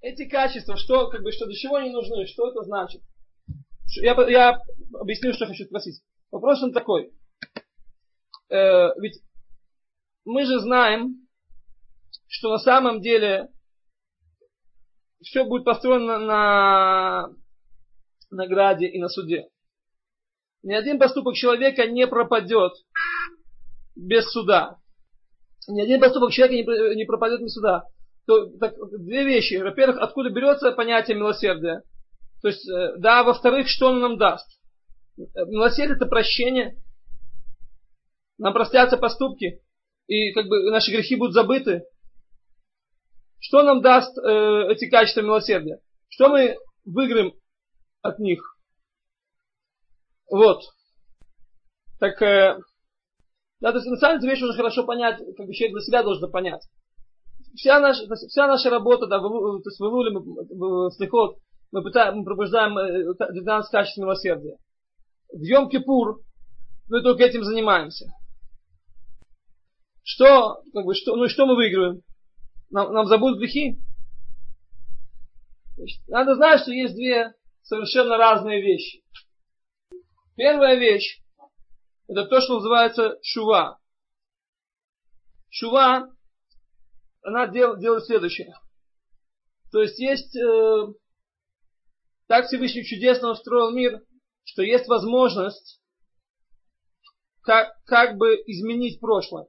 эти качества, что, как бы, что для чего они нужны, что это значит? Я объясню, что хочу спросить. Вопрос он такой. Ведь мы же знаем, что на самом деле все будет построено на награде и на суде. Ни один поступок человека не пропадет без суда. Ни один поступок человека не пропадет без суда. Так, две вещи. Во-первых, откуда берется понятие милосердия? То есть, да, во-вторых, что оно нам даст? Милосердие — это прощение. Нам простятся поступки, и как бы наши грехи будут забыты. Что нам даст эти качества милосердия? Что мы выиграем от них? Вот. Так, да, то есть на самом деле вещь нужно хорошо понять, как бы человек для себя должен понять. Вся наша работа, да, то есть в Илуле, в Слихот, мы пробуждаем 12 качеств милосердия. В Йом-Кипур мы только этим занимаемся. Что мы выигрываем? Нам забудут грехи? Надо знать, что есть две совершенно разные вещи. Первая вещь — это то, что называется шува. Шува, она делает следующее. То есть так Всевышний чудесно устроил мир, что есть возможность как бы изменить прошлое.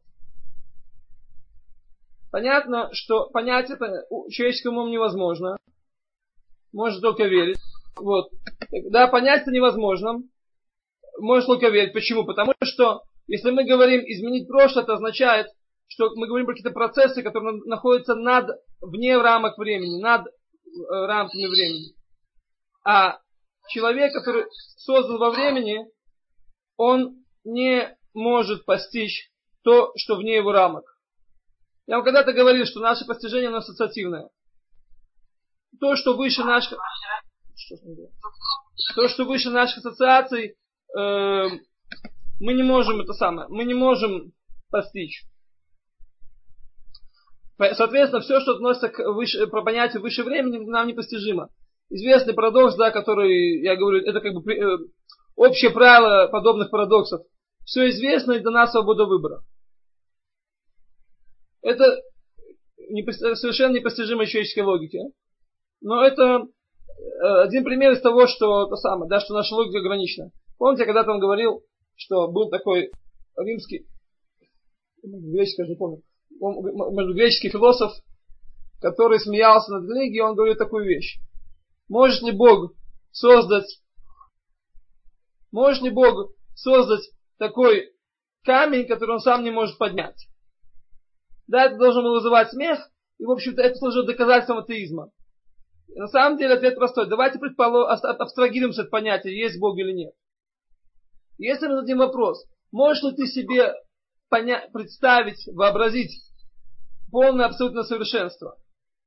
Понятно, что понять это человеческим умом невозможно. Можно только верить. Вот. Да, понять это невозможно. Можно только верить. Почему? Потому что, если мы говорим изменить прошлое, это означает, что мы говорим про какие-то процессы, которые находятся вне рамок времени, над рамками времени. А человек, который создан во времени, он не может постичь то, что вне его рамок. Я вам когда-то говорил, что наше постижение, оно ассоциативное. То, что выше наших ассоциаций, мы не можем постичь. Соответственно, все, что относится к понятию выше времени, нам непостижимо. Известный парадокс, да, который, я говорю, это как бы общее правило подобных парадоксов. Все известно, и дана свобода выбора. Это совершенно непостижимо человеческой логике. Но это один пример из того, что что наша логика ограничена. Помните, я когда-то вам говорил, что был такой римский, греческий, я не помню, греческий философ, который смеялся над религией, он говорит такую вещь. Может ли Бог создать такой камень, который он сам не может поднять? Да, это должно было вызывать смех, и, в общем-то, это служит доказательством атеизма. И на самом деле ответ простой. Давайте абстрагируемся от понятия, есть Бог или нет. Если мы зададим вопрос, можешь ли ты себе представить, вообразить полное абсолютное совершенство?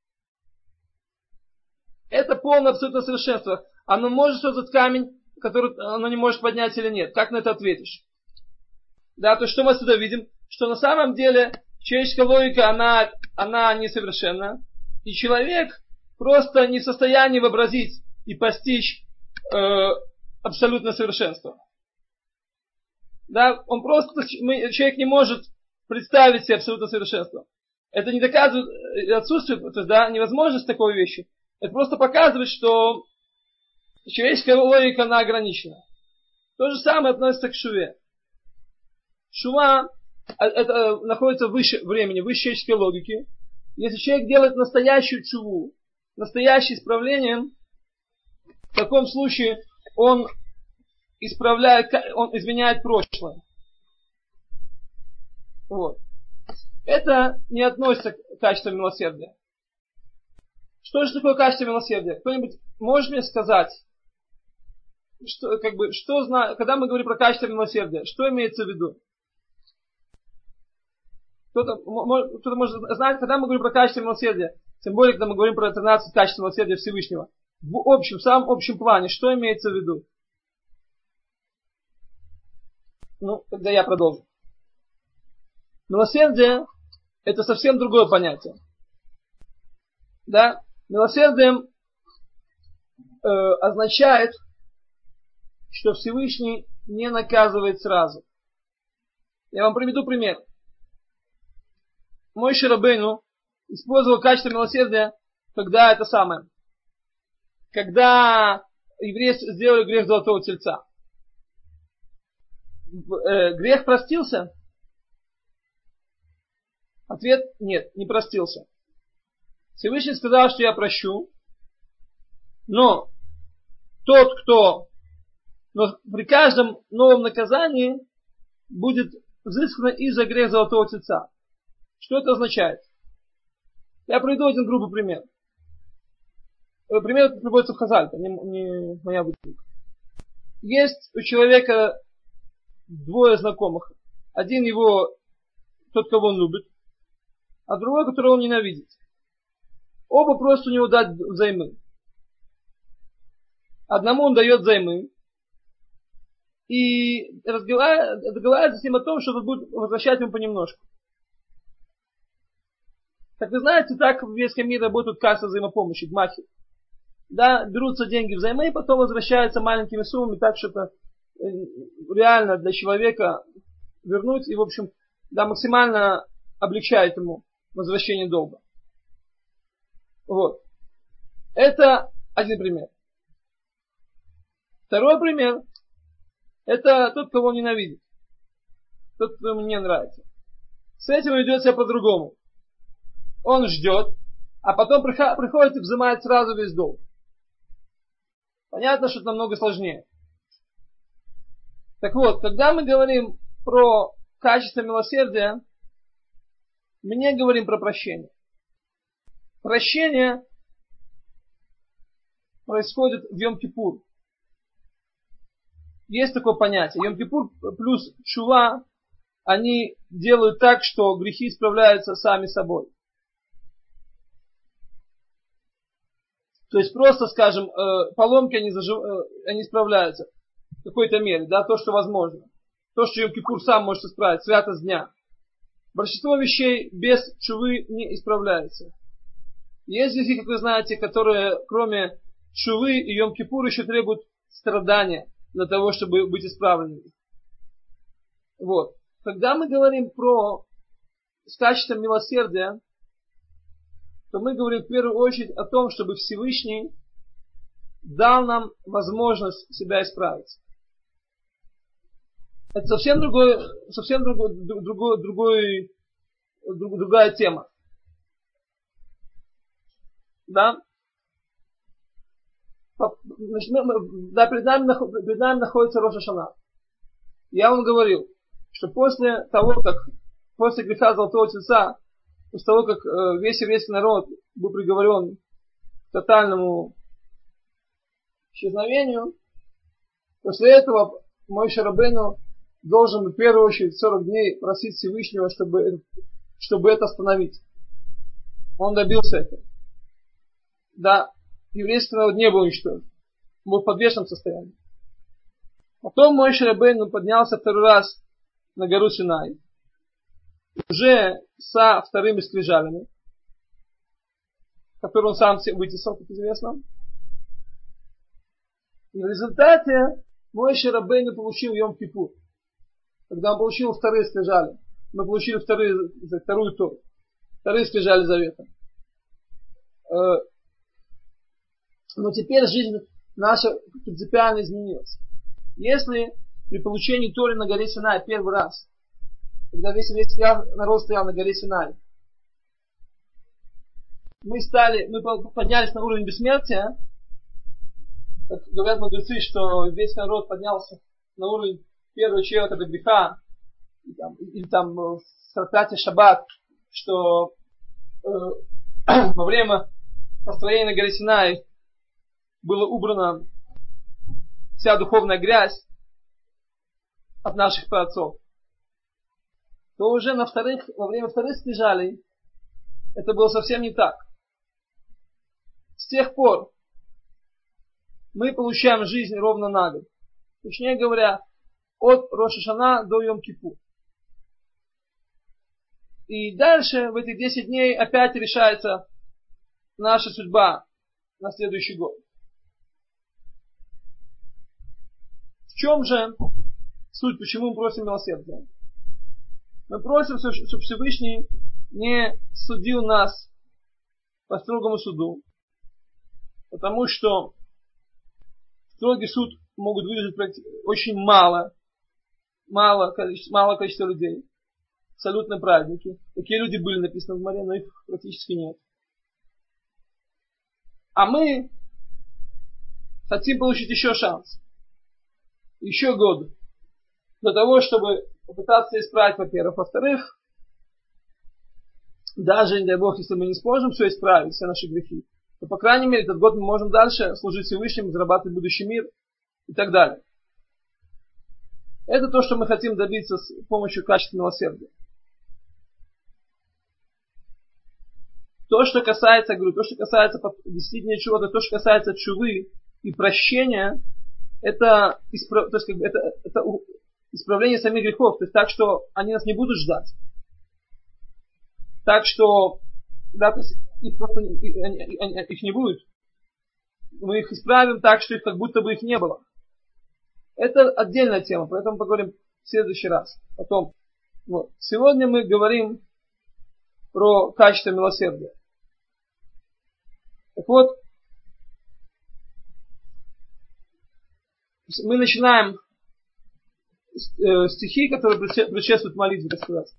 Это полное абсолютное совершенство. Оно может создать камень, который оно не может поднять или нет? Как на это ответишь? Да, то есть что мы отсюда видим? Что на самом деле человеческая логика, она несовершенна. И человек просто не в состоянии вообразить и постичь абсолютное совершенство. Да, человек не может представить себе абсолютное совершенство. Это не доказывает отсутствие, то есть, да, невозможность такой вещи. Это просто показывает, что человеческая логика, она ограничена. То же самое относится к шуве. Шува это находится выше времени, выше человеческой логики. Если человек делает настоящую шуву, настоящее исправление, в таком случае он изменяет прошлое. Вот. Это не относится к качеству милосердия. Что же такое качество милосердия? Кто-нибудь может мне сказать, когда мы говорим про качество милосердия, что имеется в виду? Кто-то может знать, когда мы говорим про качество милосердия, тем более, когда мы говорим про 13 качеств милосердия Всевышнего, в самом общем плане, что имеется в виду? Тогда я продолжу. Милосердие — это совсем другое понятие. Да? Милосердием означает, что Всевышний не наказывает сразу. Я вам приведу пример. Моше Рабейну использовал качество милосердия, когда когда евреи сделали грех золотого тельца. Грех простился? Ответ – нет, не простился. Всевышний сказал, что я прощу, но при каждом новом наказании будет взыскано и за грех золотого тельца. Что это означает? Я приведу один грубый пример. Пример приводится в Хазаль, это не моя выдумка. Есть у человека двое знакомых. Один тот, кого он любит, а другой, которого он ненавидит. Оба просят у него дать взаймы. Одному он дает взаймы и договаривается с ним о том, что он будет возвращать ему понемножку. Как вы знаете, так в еврейском мире работают кассы взаимопомощи, гмахи. Да, берутся деньги взаймы и потом возвращаются маленькими суммами, так что это реально для человека вернуть и, в общем, да, максимально облегчает ему возвращение долга. Вот. Это один пример. Второй пример. Это тот, кого он ненавидит. Тот, кто ему не нравится. С этим он ведет себя по-другому. Он ждет, а потом приходит и взимает сразу весь долг. Понятно, что это намного сложнее. Так вот, когда мы говорим про качество милосердия, мы не говорим про прощение. Прощение происходит в Йом-Кипур. Есть такое понятие. Йом-Кипур плюс Тшува, они делают так, что грехи исправляются сами собой. То есть просто, скажем, поломки они исправляются в какой-то мере, да, то, что возможно. То, что Йом-Кипур сам может исправить, святость дня. Большинство вещей без тшувы не исправляется. Есть грехи, как вы знаете, которые кроме тшувы и Йом-Кипур еще требуют страдания для того, чтобы быть исправленными. Вот. Когда мы говорим про качество милосердия, то мы говорим в первую очередь о том, чтобы Всевышний дал нам возможность себя исправить. Это совсем другая тема. Да? Да, перед нами находится Рош ха-Шана. Я вам говорил, что после греха Золотого Тельца, после того, как весь еврейский народ был приговорен к тотальному исчезновению, после этого Моше Рабейну должен в первую очередь 40 дней просить Всевышнего, чтобы это остановить. Он добился этого. Да, еврейский народ не был уничтожен. Он был в подвешенном состоянии. Потом Моше Рабейну поднялся второй раз на гору Синай, уже со вторыми скрижалями, которые он сам вытесал, как известно. И в результате Моше Рабейну получил Йом-Кипур. Когда он получил вторые скрижали, мы получили вторую Тору, вторые скрижали завета. Но теперь жизнь наша принципиально изменилась. Если при получении Торы на горе Синай первый раз, когда весь народ стоял на горе Синай, мы поднялись на уровень бессмертия, как говорят мудрецы, что весь народ поднялся на уровень первого человека до греха, или там в трактате Шаббат, что во время построения на горе Синай была убрана вся духовная грязь от наших праотцов, то уже во время вторых скрижалей это было совсем не так. С тех пор мы получаем жизнь ровно на год. Точнее говоря, от Рош ха-Шана до Йом-Кипур. И дальше в этих 10 дней опять решается наша судьба на следующий год? В чем же суть, почему мы просим милосердия? Мы просим, чтобы Всевышний не судил нас по строгому суду, потому что строгий суд могут выдержать очень мало количество людей, абсолютно праведники. Такие люди были написаны в море, но их практически нет. А мы хотим получить еще шанс, еще год, для того, чтобы попытаться исправить, во-первых. Во-вторых, даже, не дай Бог, если мы не сможем все исправить, все наши грехи, то, по крайней мере, этот год мы можем дальше служить Всевышнему, зарабатывать будущий мир и так далее. Это то, что мы хотим добиться с помощью качественного милосердия. То, что касается, говорю, то, что касается действительно чего-то, то, что касается чувы и прощения, это исправление самих грехов, то есть так, что они нас не будут ждать. Так что, да, то есть их не будет. Мы их исправим так, что их как будто бы их не было. Это отдельная тема, поэтому поговорим в следующий раз. Потом, вот. Сегодня мы говорим про качество милосердия. Так вот, мы начинаем стихи, которые предшествуют молитве, так сказать,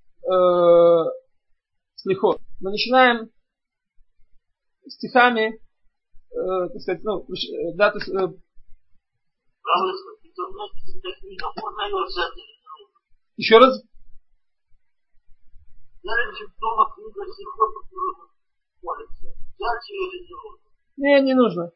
слихот. Мы начинаем стихами, так сказать, да, то есть, еще раз. Не нужно.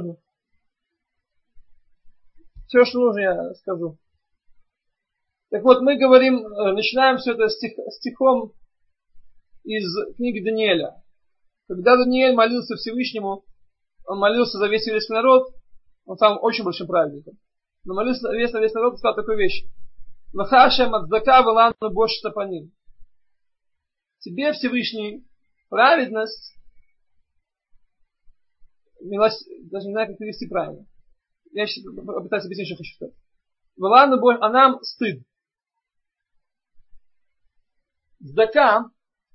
Все, что нужно, я скажу. Так вот, мы говорим, начинаем все это стихом из книги Даниэля. Когда Даниэль молился Всевышнему, он молился за весь еврейский народ, он сам очень большим праведником. Но молился за весь народ и сказал такую вещь. Лахашем адзака валану бош тапаним. Тебе, Всевышний, праведность, милость, даже не знаю, как перевести правильно. Я сейчас попытаюсь объяснить, что хочу сказать. Валану бош, а нам стыд. Здака,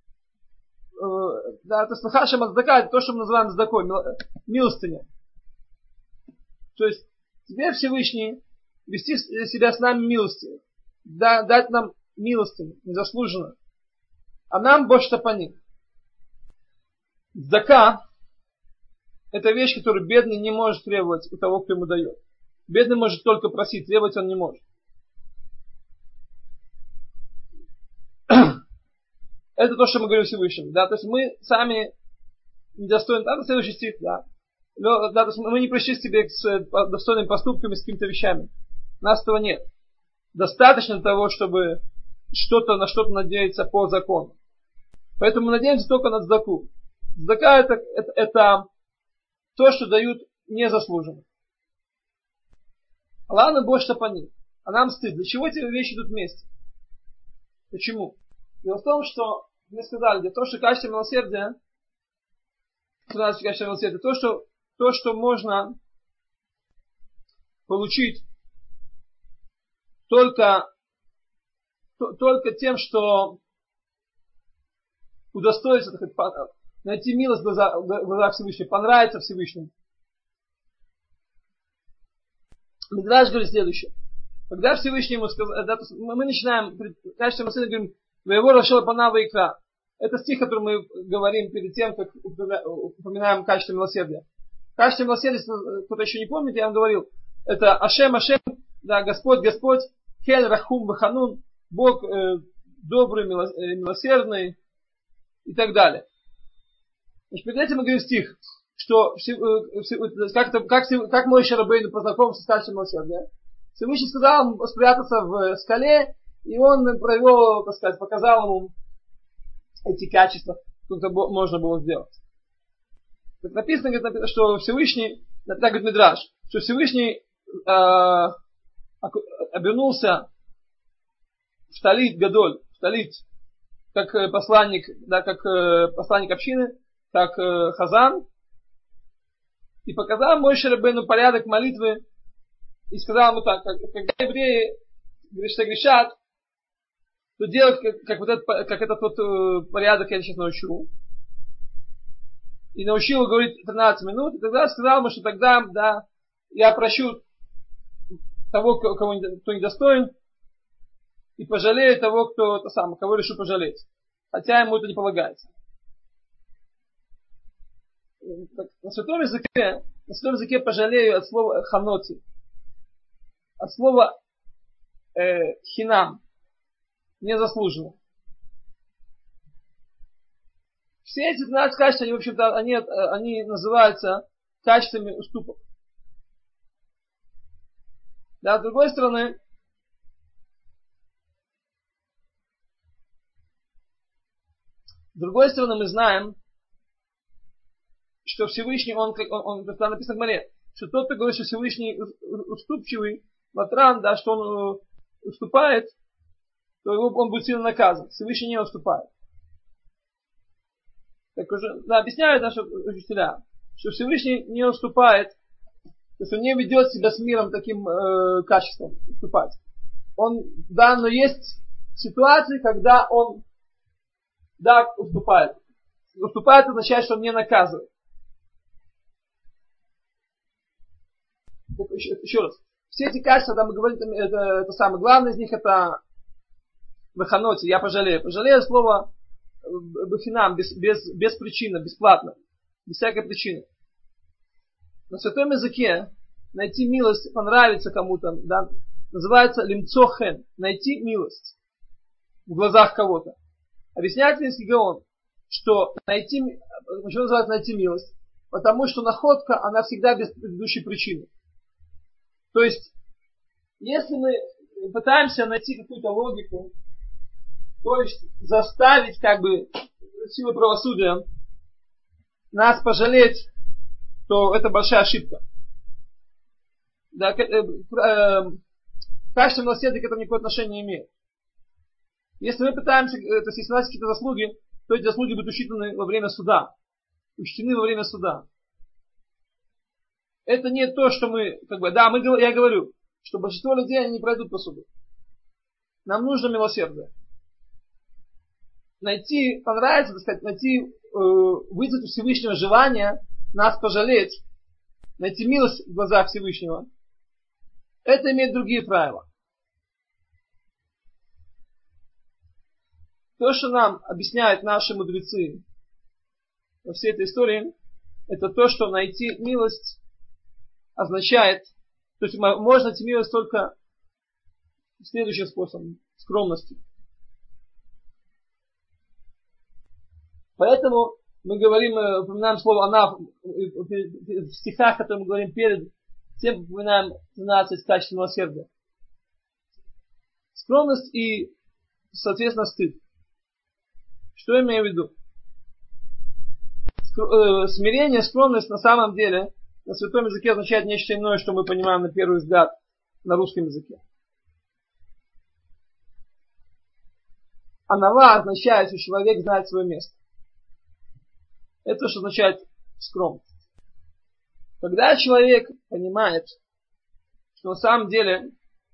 да, то есть лахашем адзака, это то, что мы называем здакой, милостыня. То есть тебе, Всевышний, вести себя с нами милостью, дать нам милостыню, незаслуженно. А нам боштапаним. Зака — это вещь, которую бедный не может требовать у того, кто ему дает. Бедный может только просить, требовать он не может. Это то, что мы говорим Всевышнему. Да? То есть мы сами недостойны. Это следующий стих, да. Да, то есть мы не пришли к тебе с достойными поступками, с какими-то вещами. У нас этого нет. Достаточно для того, чтобы на что-то надеяться по закону. Поэтому мы надеемся только на цдаку. Цдака это то, что дают незаслуженно. Ладно, больше тапани. А нам стыд. Для чего эти вещи идут вместе? Почему? Дело в том, что мы сказали, для того, что качество милосердия, то, что можно получить только тем, что удостоится, найти милость в глазах Всевышнего, понравится Всевышнему. Мидраш говорит следующее. Когда Всевышний ему сказал, мы начинаем, качество милосердия, говорим, «Воево рашила пана ваикра». Это стих, который мы говорим перед тем, как упоминаем качество милосердия. Качество милосердия, если кто-то еще не помнит, я вам говорил, это Ашем, да, Господь, Хель, Рахум, Баханун, Бог добрый, милосердный и так далее. Значит, перед этим мы говорим стих, что как Моше Рабейну познакомился с качеством милосердия. Всевышний сказал ему спрятаться в скале, и он провел, так сказать, показал ему эти качества, как это можно было сделать. Так написано, что Всевышний, так говорит Мидраш, что Всевышний обернулся в талит гадоль, в талит, как посланник, да, как посланник общины, как хазан, И показал Моше Рабейну порядок молитвы и сказал ему так, когда евреи грешат, то делать как этот вот порядок я сейчас научу. И научил его говорить 13 минут, и тогда сказал ему, что тогда, да, я прощу того, кто недостоин, и пожалею того, кого решу пожалеть. Хотя ему это не полагается. На святом языке пожалею от слова ханоти, от слова хинам, незаслуженно. Все эти 12 качеств, они, в общем-то, они называются качествами уступок. Да, с другой стороны, мы знаем, что Всевышний, он написано в Гмаре, что тот, кто говорит, что Всевышний уступчивый, ватран, да, что он уступает, то он будет сильно наказан. Всевышний не уступает. Так уже объясняют наши учителя, что Всевышний не уступает, то есть он не ведет себя с миром таким качеством уступать. Но есть ситуации, когда он уступает. Уступает означает, что он не наказывает. Еще раз. Все эти качества, когда мы говорим, это самое главное из них, это ваханоти, я пожалею. Пожалею слово бахинам, без причины, бесплатно, без всякой причины. На святом языке найти милость, понравится кому-то, да, называется лимцохен, найти милость в глазах кого-то. Объясняет Вильнский Гаон, что почему называется найти милость? Потому что находка, она всегда без предыдущей причины. То есть, если мы пытаемся найти какую-то логику, то есть заставить силу правосудия нас пожалеть, то это большая ошибка. Да, качество милосердия к этому никакого отношения не имеет. Если мы пытаемся, то есть если у нас какие-то заслуги, то эти заслуги будут учтены во время суда. Это не то, что я говорю, что большинство людей они не пройдут по суду. Нам нужно милосердие. Вызвать у Всевышнего желание нас пожалеть, найти милость в глазах Всевышнего, это имеет другие правила. То, что нам объясняют наши мудрецы во всей этой истории, это то, что найти милость означает, то есть можно найти милость только следующим способом, скромностью. Поэтому мы упоминаем слово «анаф» в стихах, которые мы говорим перед тем, упоминаем 12 качеств милосердия. Скромность и, соответственно, стыд. Что я имею в виду? Смирение, скромность на самом деле на святом языке означает нечто иное, что мы понимаем на первый взгляд на русском языке. Анава означает, что человек знает свое место. Это что означает скромность. Когда человек понимает, что на самом деле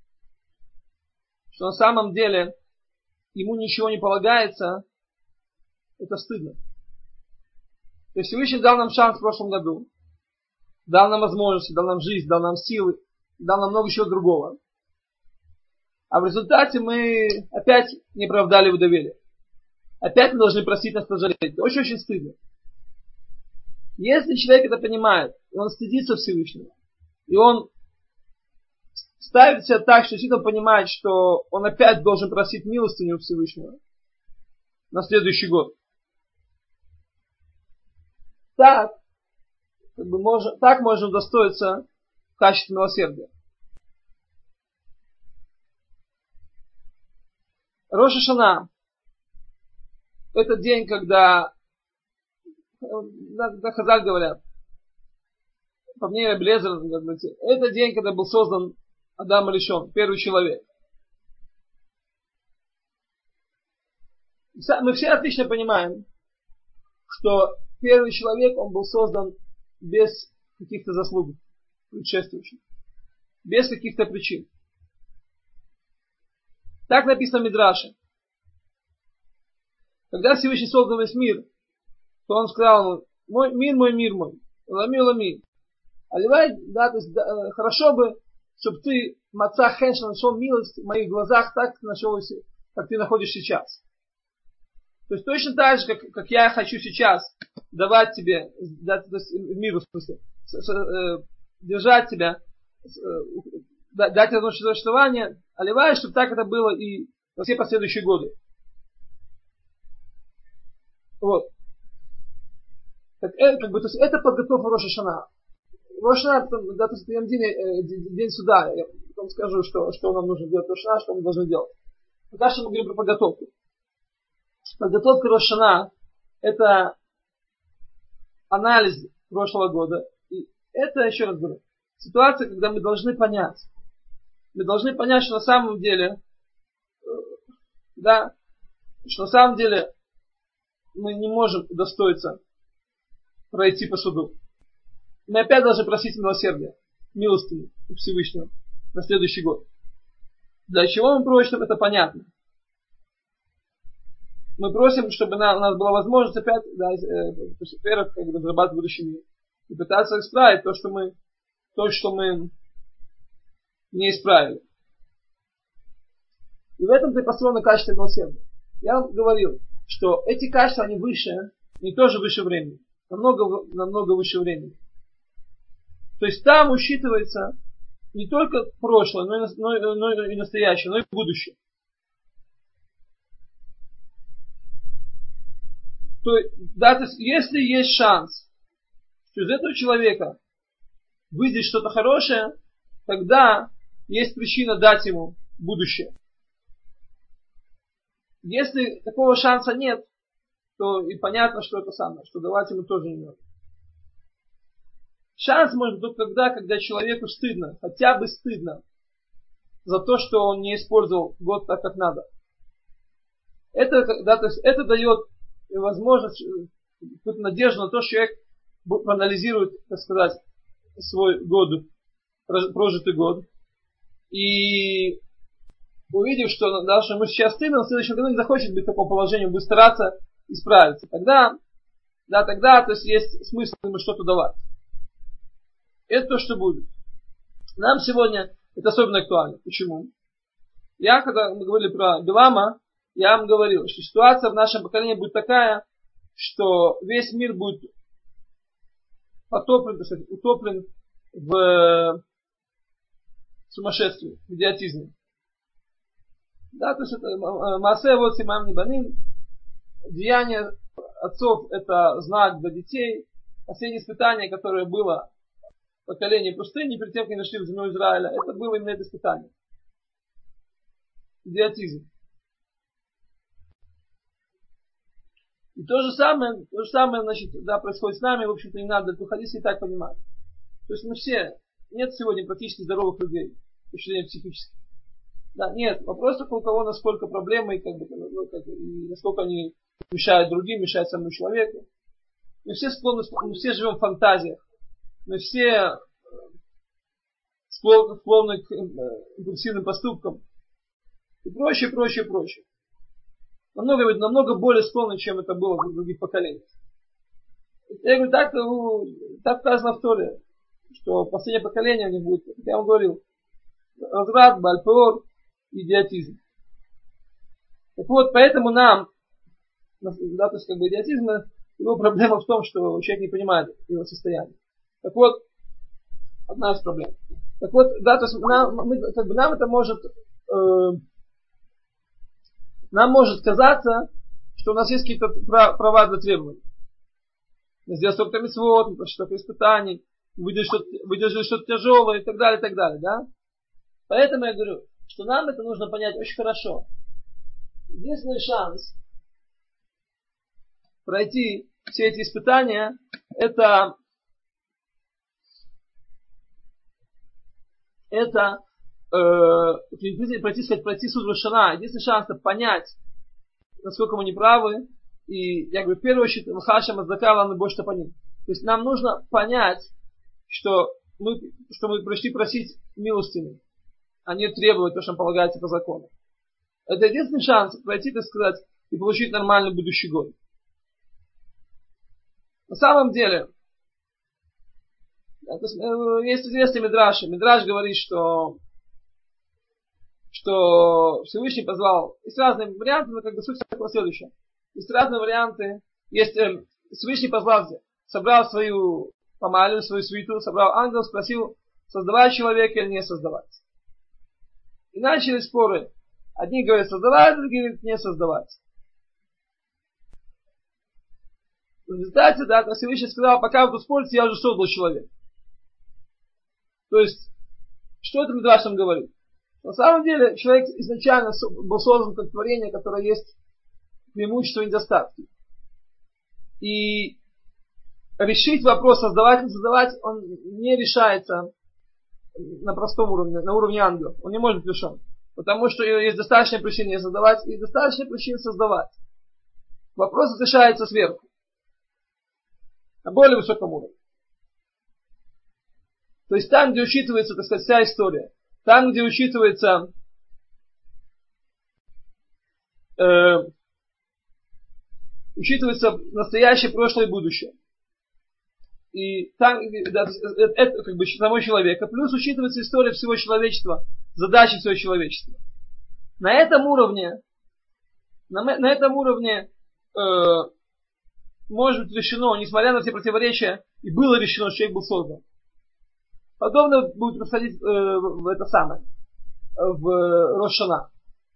ему ничего не полагается, это стыдно. То есть Всевышний дал нам шанс в прошлом году, дал нам возможности, дал нам жизнь, дал нам силы, дал нам много чего другого. А в результате мы опять не оправдали его доверие. Опять мы должны просить нас пожалеть. Это очень-очень стыдно. Если человек это понимает, и он стыдится Всевышнего, и он ставит себя так, что действительно понимает, что он опять должен просить милостыню Всевышнего на следующий год, так можно удостоиться качества милосердия. Рош ха-Шана — это день, когда Хазаль говорят, по мнению Рабби Элиэзера, это день, когда был создан Адам Ришон, первый человек. Мы все отлично понимаем, что первый человек, он был создан без каких-то заслуг предшествующих. Без каких-то причин. Так написано в Мидраше. Когда Всевышний создал весь мир, то он сказал ему: мир мой, лами. Аливай, да, то есть, да, хорошо бы, чтобы ты, маца хеншин, нашел милость в моих глазах так, как ты находишь сейчас. То есть точно так же, как я хочу сейчас давать тебе, то есть миру, в смысле, держать тебя, дать тебе существование, аливай, чтобы так это было и во все последующие годы. Вот. Так, как бы, то есть это подготовка Рош ха-Шана. Рош ха-Шана, да, то есть день суда. Я потом скажу, что нам нужно делать Рош ха-Шана, что мы должны делать. Пока что мы говорим про подготовку. Подготовка Рош ха-Шана — это анализ прошлого года. И это, еще раз говорю, ситуация, когда мы должны понять. Мы должны понять, что на самом деле, да, что на самом деле мы не можем удостоиться пройти по суду. Мы опять должны просить милосердия, милостыни у Всевышнего на следующий год. Для чего мы просим, это понятно. Мы просим, чтобы у нас была возможность опять, да, во-первых, как бы зарабатывать будущий мир. И пытаться исправить то, что мы не исправили. И в этом-то и построено качество милосердия. Я вам говорил, что эти качества, они выше, не тоже выше времени. Намного выше времени. То есть там учитывается не только прошлое, но и настоящее, но и будущее. То есть, если есть шанс, что из этого человека выйдет что-то хорошее, тогда есть причина дать ему будущее. Если такого шанса нет, то и понятно, что это самое, что давать ему тоже не надо. Шанс может быть только тогда, когда человеку стыдно, хотя бы стыдно, за то, что он не использовал год так, как надо. Это, да, то есть это дает возможность, какую-то надежду на то, что человек проанализирует, так сказать, свой год, прожитый год. И увидев, что, да, что ему сейчас стыдно, в следующем году не захочет быть в таком положении, будет стараться исправиться. Тогда, то есть есть смысл ему что-то давать. Это то, что будет. Нам сегодня это особенно актуально. Почему? Когда мы говорили про Билама, я вам говорил, что ситуация в нашем поколении будет такая, что весь мир будет потоплен, так сказать, утоплен в сумасшествии, в идиотизме. Да, то есть это Маасе вот Симам Нибаним, деяние отцов — это знак для детей. Последнее испытание, которое было в поколении пустыни, перед тем, как они нашли в землю Израиля, это было именно это испытание. Идиотизм. И то же самое, значит, да, происходит с нами, в общем-то, не надо эту хадис и так понимать. То есть мы все, нет сегодня практически здоровых людей, с точки зрения психически. Да, нет, вопрос только у кого насколько проблемы, и насколько они мешают другим, мешают самому человеку. Мы все живем в фантазиях, мы все склонны к импульсивным поступкам. И прочее. Намного более склонны, чем это было в других поколениях. Я говорю, так сказано в Торе, что последнее поколение у них будет, как я вам говорил, разврат, бальпор, идиотизм. Так вот, поэтому нам, да, то есть как бы идиотизм, его проблема в том, что человек не понимает его состояние. Так вот, одна из проблем. Так вот, да, то есть нам это может, нам может казаться, что у нас есть какие-то права для требований. Мы сделали столько мицвот, мы прошли столько испытаний, выдержали что-то тяжелое и так далее, да? Поэтому я говорю, что нам это нужно понять очень хорошо. Единственный шанс пройти все эти испытания, это пройти суд Рош ха-Шана. Единственный шанс это понять, насколько мы неправы. И я говорю, в первую очередь, Хаша Маздакала на больше по ним. То есть нам нужно понять, что мы пришли просить милостыни, а не требовать то, что нам полагается по закону. Это единственный шанс пройти, так сказать, и получить нормальный будущий год. На самом деле, есть известный Мидраш. Мидраш говорит, что Всевышний позвал. Есть разные варианты, но как бы суть такого следующая. Есть разные варианты. Есть Всевышний позвал, собрал свою помалию, свою свиту, собрал ангелов, спросил, создавать человека или не создавать. И начались споры. Одни говорят создавать, другие говорят не создавать. В результате, да, Всевышний сказал, пока вы тут спорите, я уже создал человека. То есть, что это Мидраш нам говорит? На самом деле, человек изначально был создан как творение, которое есть преимущества и недостатки. И решить вопрос, создавать или создавать, он не решается на простом уровне, на уровне ангелов. Он не может быть решен. Потому что есть достаточная причина не создавать и достаточная причина создавать. Вопрос решается сверху. На более высоком уровне. То есть там, где учитывается, так сказать, вся история. Там, где учитывается настоящее, прошлое и будущее. И там, это как бы самого человека. Плюс учитывается история всего человечества, задачи всего человечества. На этом уровне может быть решено, несмотря на все противоречия, и было решено, что человек был создан. Подобное будет происходить в это самое, в Рош Шана.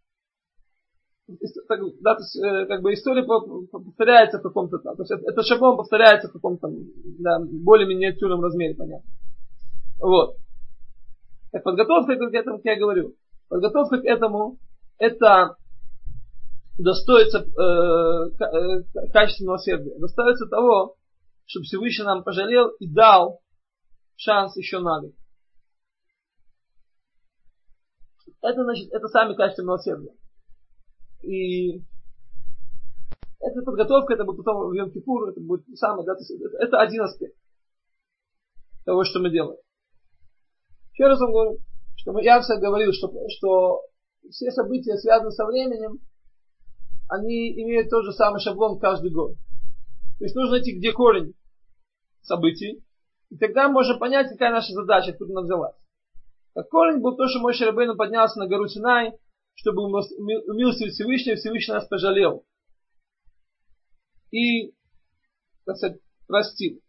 Да, то есть, как бы история повторяется в каком-то там. То есть этот шаблон повторяется в каком-то да, более миниатюрном размере, понятно. Вот. Так подготовка к этому, как я говорю, подготовка к этому, это достоится качественного милосердия. Достоится того, чтобы Всевышний нам пожалел и дал шанс еще на год. Это значит, это сами качества милосердия. И эта подготовка, это будет потом в Йом-Кипур, это будет самое, да, это один аспект того, что мы делаем. Еще раз вам говорю, что я всегда говорил, что все события, связанные со временем, они имеют тот же самый шаблон каждый год. То есть нужно найти, где корень событий, и тогда мы можем понять, какая наша задача, откуда она взялась. Как корень был то, что Моше Рабейну поднялся на гору Синай, чтобы умилостивить Всевышнего, Всевышний нас пожалел. И, так сказать, простил.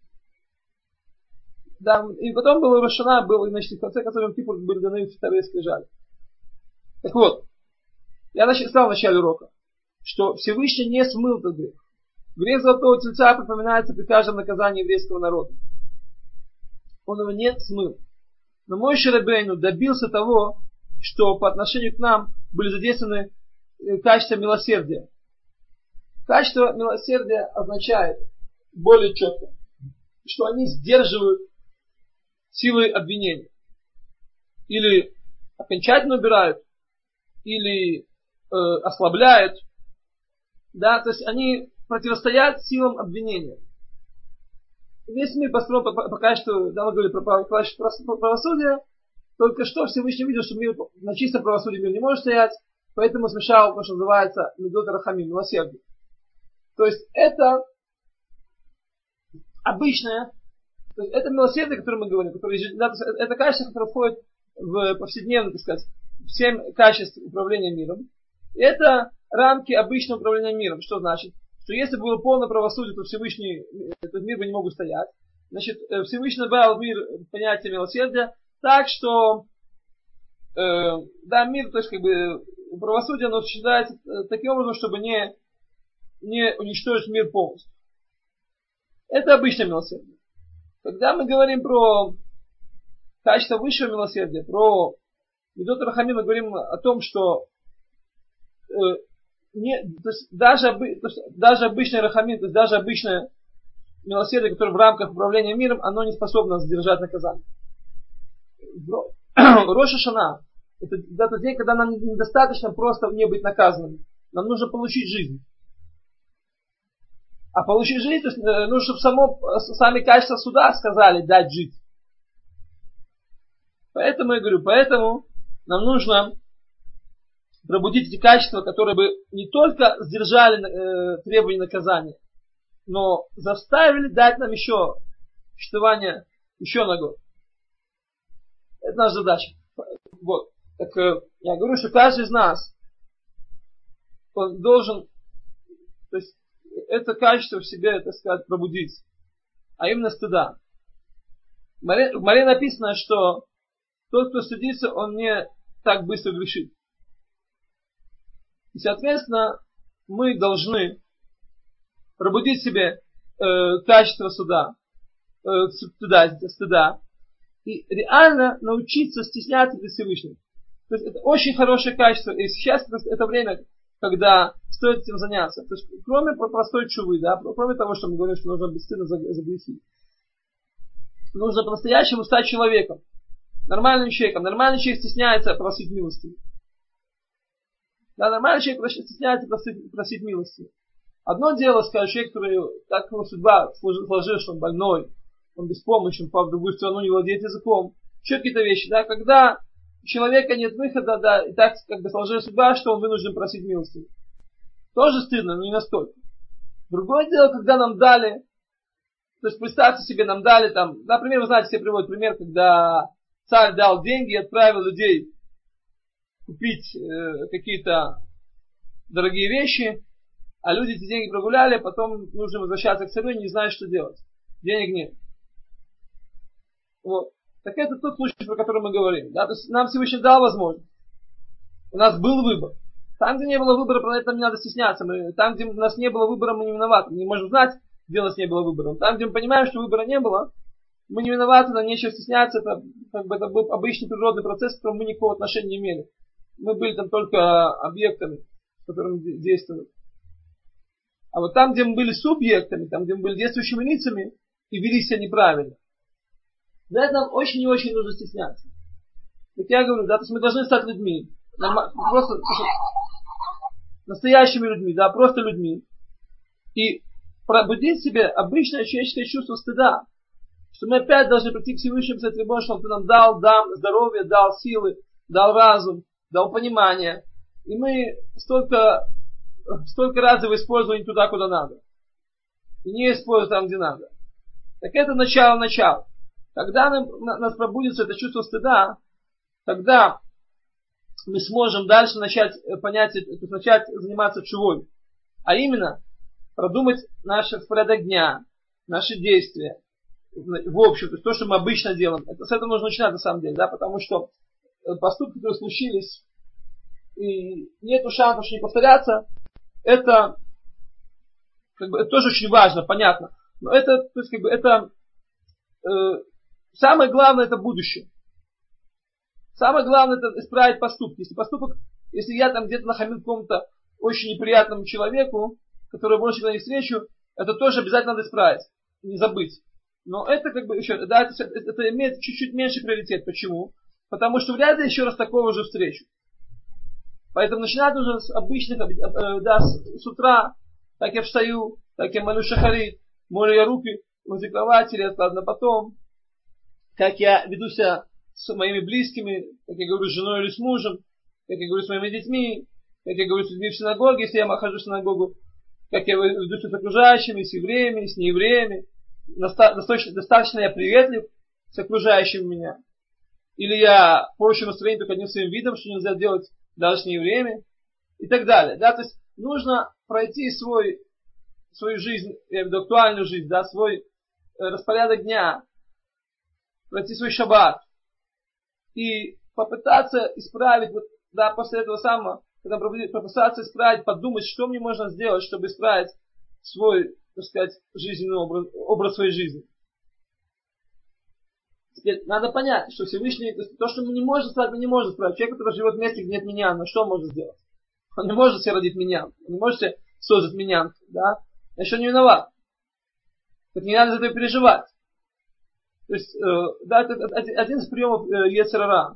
Да, и потом было Рош Шана, значит, в конце концов, Йом-Кипур были даны вторые скрижали. Так вот, я сказал в начале урока, что Всевышний не смыл этот грех. Грех Золотого Тельца припоминается при каждом наказании еврейского народа. Он его не смыл. Но Моше Рабейну добился того, что по отношению к нам были задействованы качества милосердия. Качество милосердия означает более четко, что они сдерживают силы обвинения. Или окончательно убирают, или ослабляют. Да, то есть они противостоят силам обвинения. Весь мир построен по качеству, да, мы говорили про правосудие, только что Всевышний видел, что мир, на чистом правосудии мир не может стоять, поэтому смешал то, что называется Медот Рахамим, милосердие. То есть это обычное, то есть это милосердие, о котором мы говорим, это качество, которое входит в повседневно, так сказать, в 7 качеств управления миром. И это рамки обычного управления миром. Что значит? Что если бы было полное правосудие, то Всевышний, этот мир бы не мог стоять. Значит, Всевышний добавил в мир понятие милосердия, так что да, мир, то есть как бы правосудие, оно считается таким образом, чтобы не уничтожить мир полностью. Это обычное милосердие. Когда мы говорим про качество высшего милосердия, про Медот Рахамим, мы говорим о том, что то есть даже обычный рахамин, то есть даже обычное милосердие, которое в рамках управления миром, оно не способно сдержать наказание. Рош Шана — это тот день, когда нам недостаточно просто не быть наказанным. Нам нужно получить жизнь. А получить жизнь, то есть нужно, чтобы сами качества суда сказали дать жить. Поэтому я говорю, поэтому нам нужно пробудить эти качества, которые бы не только сдержали требования наказания, но заставили дать нам еще существование еще на год. Это наша задача. Вот. Так я говорю, что каждый из нас, он должен, то есть это качество в себе, так сказать, пробудить. А именно стыда. В море написано, что тот, кто стыдится, он не так быстро грешит. И, соответственно, мы должны пробудить в себе качество стыда, и реально научиться стесняться перед Всевышним. То есть это очень хорошее качество, и сейчас это время, когда стоит этим заняться. То есть, кроме простой чувы, да, кроме того, что мы говорим, что нужно быть стыдно за грехи, нужно по-настоящему стать человеком, нормальным человеком. Нормальный человек стесняется просить милости. Да, нормальный человек стесняется просить милости. Одно дело, скажем, человек, который так судьба сложилась, что он больной, он беспомощен, по другую сторону не владеет языком. Еще какие-то вещи, да, когда у человека нет выхода, да, и так как бы сложилась судьба, что он вынужден просить милости. Тоже стыдно, но не настолько. Другое дело, когда нам дали, то есть представьте себе, нам дали там, например, вы знаете, все приводят пример, когда царь дал деньги и отправил людей купить какие-то дорогие вещи, а люди эти деньги прогуляли, потом нужно возвращаться к царю и не знают, что делать. Денег нет. Вот. Так это тот случай, про который мы говорим. Да? То есть нам Всевышний дал возможность. У нас был выбор. Там, где не было выбора, про это не надо стесняться. Там, где у нас не было выбора, мы не виноваты. Мы не можем знать, где у нас не было выбора. Там, где мы понимаем, что выбора не было, мы не виноваты, нам нечего стесняться. Это был обычный природный процесс, к которому мы никакого отношения не имели. Мы были там только объектами, с которыми действовали. А вот там, где мы были субъектами, там, где мы были действующими лицами и вели себя неправильно, за это нам очень и очень нужно стесняться. Как я говорю, да, то есть мы должны стать людьми. Просто настоящими людьми, да, просто людьми. И пробудить в себе обычное человеческое чувство стыда. Что мы опять должны прийти к Всевышнему, сказать, Ребон, что Он нам дал здоровье, дал силы, дал разум, дал понимание. И мы столько раз его используем не туда, куда надо. И не используем там, где надо. Так это начало. Когда нас пробудится это чувство стыда, тогда мы сможем дальше начать заниматься чувой. А именно, продумать наш порядок дня, наши действия, в общем, то есть то, что мы обычно делаем. С этого нужно начинать на самом деле, да, потому что поступки, которые случились, и нет шансов, что не повторятся, это тоже очень важно, понятно. Но это, то есть, самое главное это будущее. Самое главное это исправить поступки. Если я там где-то нахамил какому-то очень неприятному человеку, который больше никогда не встречу, это тоже обязательно надо исправить, не забыть. Но это еще, да, это имеет чуть-чуть меньший приоритет. Почему? Потому что вряд ли еще раз такого же встречу. Поэтому начинать нужно с обычных, да, с утра, так я встаю, так я молю шахарит, молю я руки возле кровати или откладываю на потом, как я веду себя с моими близкими, как я говорю с женой или с мужем, как я говорю с моими детьми, как я говорю с людьми в синагоге, если я хожу в синагогу, как я веду себя с окружающими, с евреями, с неевреями, достаточно я приветлив с окружающими меня, или я поручу настроение только одним своим видом, что нельзя делать даже с неевреями, и так далее. Да? То есть нужно пройти свою жизнь, я имею в виду актуальную жизнь, да, свой распорядок дня, пройти свой шаббат и попытаться исправить, вот, да, после этого самого, когда попытаться исправить, подумать, что мне можно сделать, чтобы исправить свой, так сказать, жизненный образ своей жизни. Теперь надо понять, что Всевышний, то, что мы не можем исправить, мы не можем исправить. Человек, который живет в месте, где нет миньян, но что он может сделать? Он не может себе родить миньян, он не может себе создать миньян, да? Значит, он не виноват. Так не надо за это переживать. То есть, да, это один из приемов йецер ара.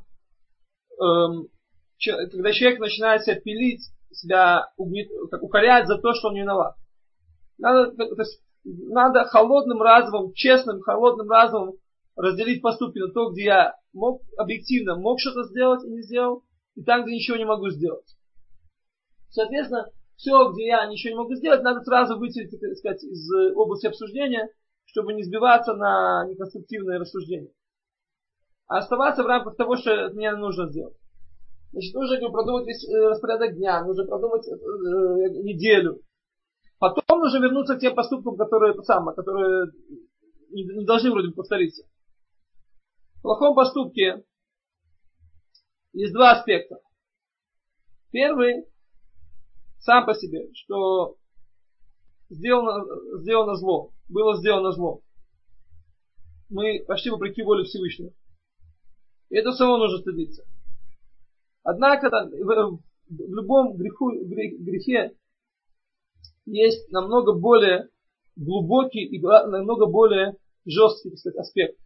Когда человек начинает себя пилить, себя укорять за то, что он не виноват. Надо холодным разумом, честным, холодным разумом разделить поступки на то, где я объективно мог что-то сделать и не сделал, и там, где ничего не могу сделать. Соответственно, все, где я ничего не могу сделать, надо сразу выйти, так сказать, из области обсуждения, чтобы не сбиваться на неконструктивные рассуждения. А оставаться в рамках того, что мне нужно сделать. Значит, нужно продумать весь распорядок дня, нужно продумать неделю. Потом нужно вернуться к тем поступкам, которые не должны вроде бы повториться. В плохом поступке есть два аспекта. Первый, сам по себе, что сделано зло, было сделано зло. Мы пошли вопреки воле Всевышнего. И это самого нужно стыдиться. Однако в любом грехе есть намного более глубокий и намного более жесткий, так сказать, аспект.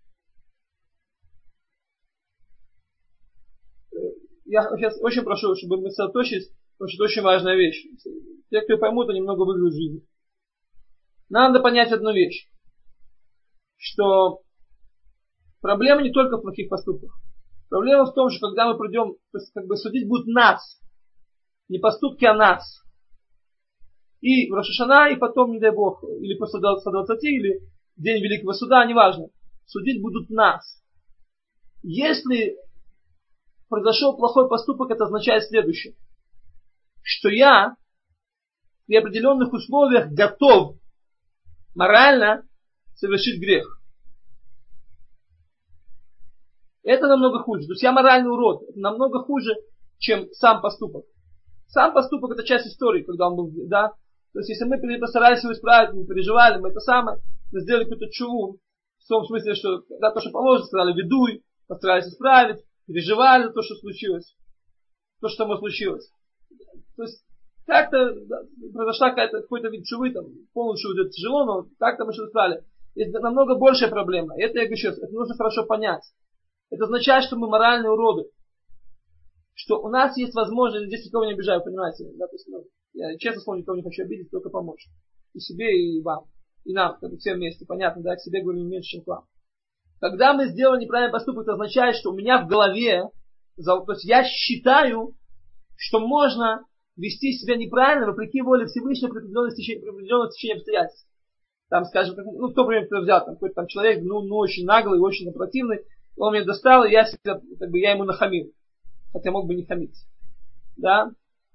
Я сейчас очень прошу, чтобы мы сосредоточились, потому что это очень важная вещь. Те, кто поймут, они много выиграют в жизни. Нам надо понять одну вещь, что проблема не только в плохих поступках. Проблема в том, что когда мы придем, то есть как бы судить будут нас, не поступки, а нас. И в Рош ха-Шана, и потом, не дай Бог, или после 120, или День Великого Суда, неважно. Судить будут нас. Если произошел плохой поступок, это означает следующее. Что я при определенных условиях готов морально совершить грех. Это намного хуже. То есть я моральный урод. Это намного хуже, чем сам поступок. Сам поступок это часть истории, когда он был, да. То есть если мы постарались его исправить, мы переживали, мы это самое, мы сделали какую-то чуву, в том смысле, что когда то, что положено, сказали ведуй, постарались исправить, переживали за то, что случилось, то, что само случилось. То есть как-то произошла какой-то вид чувы, там, полностью это тяжело, но как-то мы что-то исправили. Это намного большая проблема. Это, я говорю сейчас, это нужно хорошо понять. Это означает, что мы моральные уроды. Что у нас есть возможность, здесь никого не обижаю, понимаете? Да, то есть, я честно слово никого не хочу обидеть, только помочь. И себе, и вам. И нам, как бы всем вместе. Понятно, да, к себе говорю не меньше, чем к вам. Когда мы сделали неправильный поступок, это означает, что у меня в голове, то есть я считаю, что можно вести себя неправильно, вопреки воле Всевышнего при определенном течении обстоятельств. Там, скажем, ну, кто, например, кто взял, там, какой-то там человек, ну, очень наглый, очень противный, он меня достал, и я себя, как бы, я ему нахамил. Хотя мог бы не хамить. Да?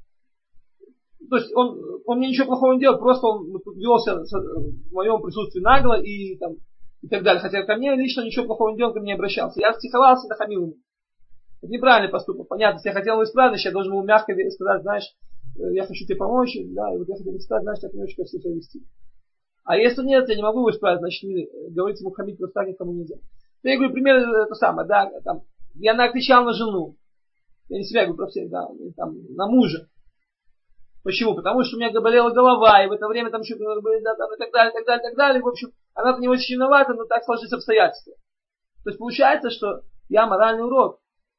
То есть он мне ничего плохого не делал, просто он вел себя в моем присутствии нагло и так далее. Хотя ко мне лично ничего плохого не делал, ко мне не обращался. Я стиховался и нахамил ему. Это неправильный поступок. Понятно, если я хотел его исправить, я должен был мягко сказать, знаешь, я хочу тебе помочь, да, и вот я хотел сказать, знаешь, так не очень красиво себя вести. А если нет, я не могу его исправить, значит, говорить ему хамить просто так никому нельзя. Я говорю, пример это самое, да, там, я накричал на жену. Я не себя говорю про всех, да, там, на мужа. Почему? Потому что у меня болела голова, и в это время там еще, да, там, и так далее, так далее, так далее. В общем, она-то не очень виновата, но так сложились обстоятельства. То есть получается, что я моральный урод.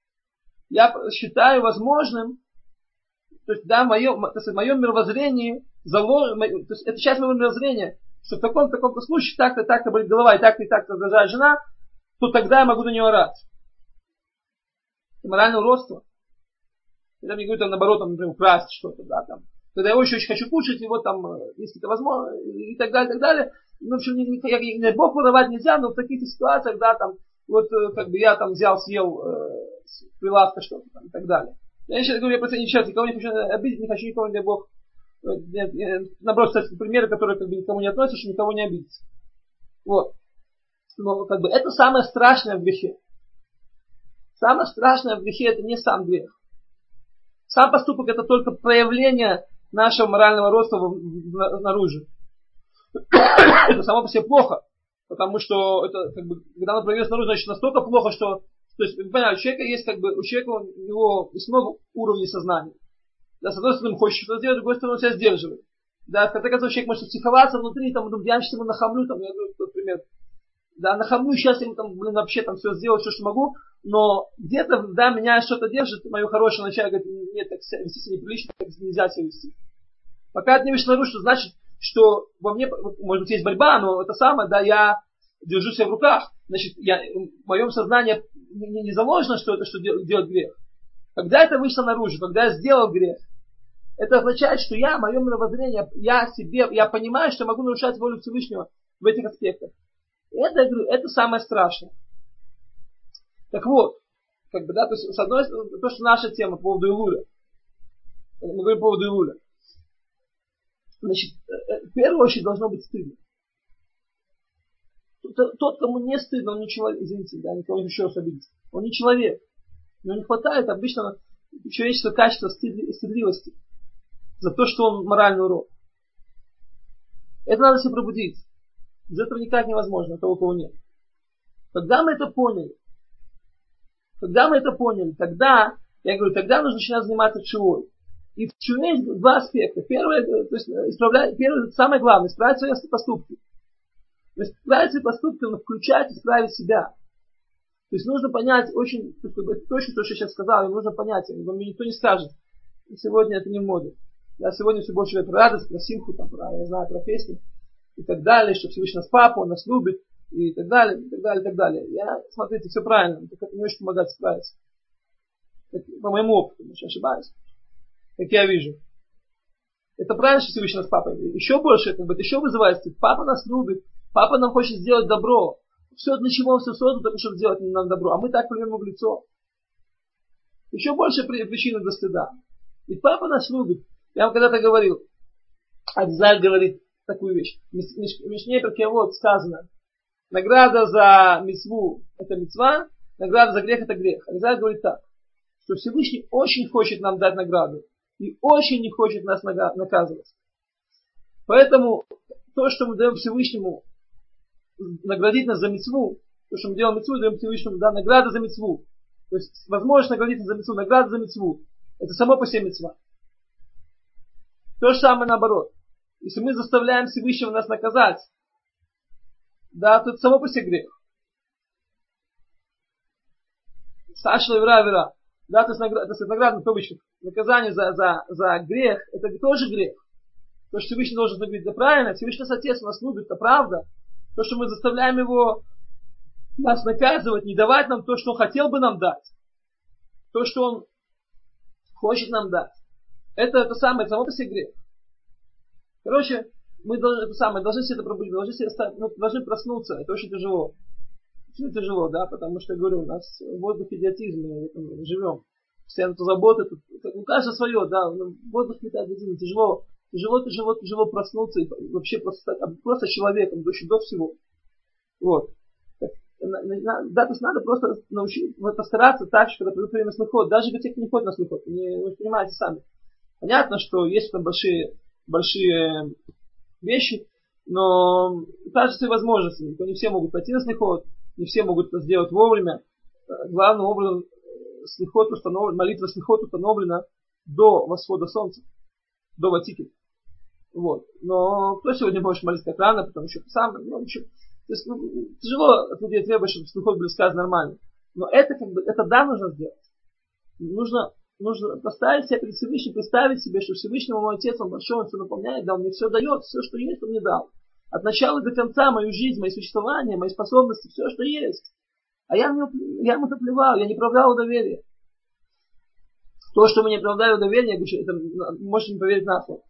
Я считаю возможным, то есть, да, в моем мировоззрении, то есть это часть моего мировоззрения, что в таком-то случае так-то болит голова, и так-то раздражает жена, то тогда я могу на нее орать. Это моральное уродство. Когда мне говорят, там, наоборот, там, например, украсть что-то, да, там. Когда я очень хочу кушать, и вот там, если это возможно, и так далее, и так далее. Ну, в общем, не Бог воровать нельзя, но в таких ситуациях, да, там, вот, как бы я там взял, съел с прилавка что-то там, и так далее. Я сейчас говорю, я просто сейчас никого не хочу обидеть, не хочу никого, не дай Бог. Наоборот, кстати, примеры, которые как бы никому не относятся, что никого не обидеть. Вот. Но как бы это самое страшное в грехе. Самое страшное в грехе это не сам грех. Сам поступок это только проявление нашего морального роста снаружи. Это само по себе плохо. Потому что это как бы, когда оно проявляется снаружи, значит настолько плохо, что. То есть, вы понимаете, у человека есть как бы, у него есть много уровней сознания. Да, с одной стороны, он хочет что-то сделать, с другой стороны, он себя сдерживает. Да, в конце концов, человек может психоваться внутри, там, я сейчас ему нахамлю, там, я говорю, например, да, нахамлю, сейчас ему там, вообще там все сделать, все, что могу, но где-то, да, меня что-то держит, мое хорошее начало говорит, нет, так вести себя неприлично, так нельзя себя вести. Пока это не вышло наружу, что значит, что во мне, может быть, есть борьба, но это самое, да, я держу себя в руках, значит, в моем сознании не заложено, что это что делать грех. Когда это вышло наружу, когда я сделал грех, это означает, что мое мировоззрение, я понимаю, что я могу нарушать волю Всевышнего в этих аспектах. Это, я говорю, это самое страшное. Так вот, как бы, да, то есть, с одной стороны, то, что наша тема по поводу Илуля. Мы говорим по поводу Илуля. Значит, в первую очередь должно быть стыдно. Тот, кому не стыдно, он не человек, извините, да, никого не еще раз обидеть. Он не человек. Но не хватает обычно человеческого качества стыдливости за то, что он моральный урод. Это надо себе пробудить. Без этого никак невозможно, того, кого нет. Когда мы это поняли, тогда, я говорю, тогда нужно начинать заниматься чувой. И в чуве есть два аспекта. Первое, то есть первое, самое главное, исправить свои поступки. То есть исправить свои поступки, но включать, исправить себя. То есть нужно понять очень, точно то, что я сейчас сказал, нужно понять, мне никто не скажет. Сегодня это не в моде. Да, сегодня все больше говорят про радость, про симху, там, я знаю, про песни и так далее, что Всевышний нас папа, он нас любит, и так далее, и так далее, и так далее. Смотрите, все правильно, только это не очень помогает справиться. По моему опыту, может, я ошибаюсь. Как я вижу. Это правильно, что Всевышний нас папа. Еще больше, как бы, это еще вызывает стыд. Папа нас любит, папа нам хочет сделать добро. Все, для чего он все создал, только чтобы сделать нам добро. А мы так плюем ему в лицо. Еще больше причины для стыда. Ведь папа нас любит. Я вам когда-то говорил, Адзаль говорит такую вещь. В Мишне Перкей Авот сказано, награда за мицву это мицва, награда за грех это грех. Адзаль говорит так, что Всевышний очень хочет нам дать награду и очень не хочет нас наказывать. Поэтому то, что мы даем Всевышнему, наградить нас за мицву, то, что мы делаем мицву, даем Всевышнему, да, награда за мицву. То есть возможность наградиться за мицву, награда за мицву. Это само по себе мицва. То же самое наоборот. Если мы заставляем Всевышнего нас наказать, да, то это само по себе грех. Сашла вера. Да, то есть награда, то есть наказание за грех, это тоже грех. То, что Всевышний должен говорить, да правильно, Всевышний нас Отец, нас любит, это правда. То, что мы заставляем его нас наказывать, не давать нам то, что он хотел бы нам дать. То, что он хочет нам дать. Это самое, само по себе грех. Короче, мы должны себе это пробудить, должны проснуться. Это очень тяжело. Очень тяжело, да, потому что, я говорю, у нас воздух идиотизм, мы живем. Все на то заботы, у каждого свое, да, воздух идиотизм, тяжело проснуться и вообще просто человеком, до всего. Вот. Да, то есть надо просто постараться так, что когда придут время слыхот, даже те, кто не ходит на слыхот, вы понимаете сами. Понятно, что есть там большие вещи, но также все возможности. Не все могут пойти на слыхот, не все могут это сделать вовремя. Главным образом молитва слыхот установлена до восхода солнца, до ватики. Вот. Но кто сегодня может молиться так рано, потому что сам, то есть, тяжело от людей требовать, чтобы слыхот были сказаны нормально. Но это нужно сделать. Нужно поставить себя перед Всевышним, представить себе, что Всевышнему мой Отец, Он большой, Он все наполняет, да, Он мне все дает, все, что есть, Он мне дал. От начала до конца мою жизнь, мои существования, мои способности, все, что есть. А я ему наплевал, я не оправдал доверия. То, что мы не оправдали доверия, я говорю, это можете не поверить на слово.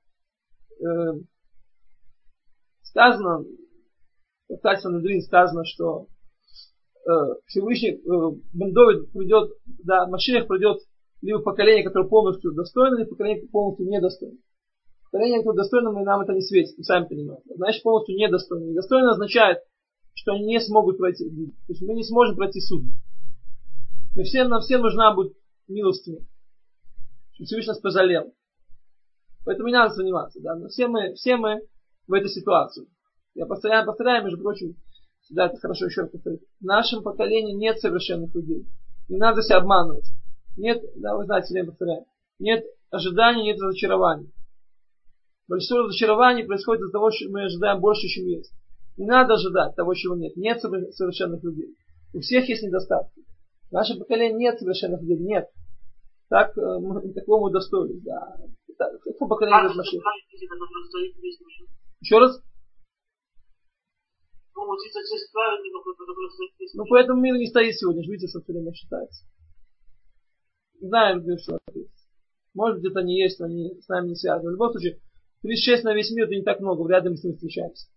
Сказано, в Кальцин Надрин сказано, что Всевышний Бен Довид придет, да, Машиах придет либо поколение, которое полностью достойно, либо поколение полностью недостойно. Поколение, которое достойно, нам это не светит, вы сами понимаете. Значит, полностью недостойно. Недостойно означает, что они не смогут пройти. То есть мы не сможем пройти суд. Но нам всем нужна будет милостыня. Чтобы Всевышний нас пожалел. Поэтому не надо заниматься. Да? Но все мы в этой ситуации. Я повторяю, между прочим, всегда это хорошо еще повторить. В нашем поколении нет совершенных людей. Не надо себя обманывать. Нет, да, вы знаете, я повторяю. Нет ожиданий, нет разочарований. Большинство разочарований происходит из-за того, что мы ожидаем больше, чем есть. Не надо ожидать того, чего нет. Нет совершенных людей. У всех есть недостатки. В нашем поколении нет совершенных людей. Нет. Такого мы удостоились. Да. Какое поколение идет Машиах? Еще раз? Ну, поэтому мир не стоит сегодня. Видите, что все время считается. Знаем, где что ответить. Может, где-то они есть, но они с нами не связаны. В любом случае, 36 на весь мир это не так много. Вряд ли мы с ним встречаемся.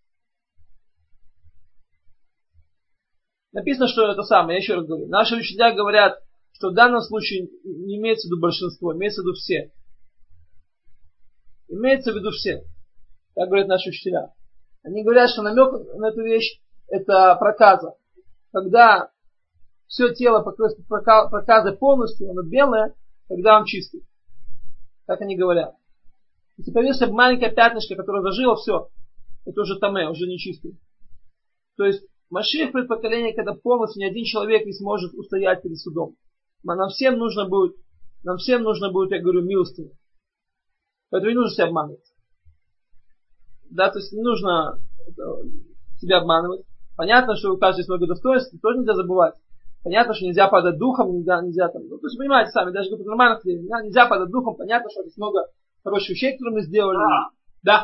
Написано, что это самое. Я еще раз говорю. Наши учителя говорят, что в данном случае не имеется в виду большинство, имеется в виду все. Имеется в виду все. Так говорят наши учителя. Они говорят, что намек на эту вещь это проказа. Когда все тело покрылось проказой полностью, оно белое, тогда он чистый. Так они говорят. Если появилось маленькое пятнышко, которое зажило, все. Это уже тамэ, уже не чистый. То есть Машиах предпоколение, когда полностью ни один человек не сможет устоять перед судом. Нам всем нужно будет, я говорю, милостыня. Поэтому не нужно себя обманывать. Да, то есть не нужно себя обманывать. Понятно, что у каждого есть много достоинств, тоже нельзя забывать. Понятно, что нельзя падать духом, нельзя там. Ну, то есть понимаете сами, даже в нормальных людях, нельзя падать духом, понятно, что есть много хороших вещей, которые мы сделали. Да.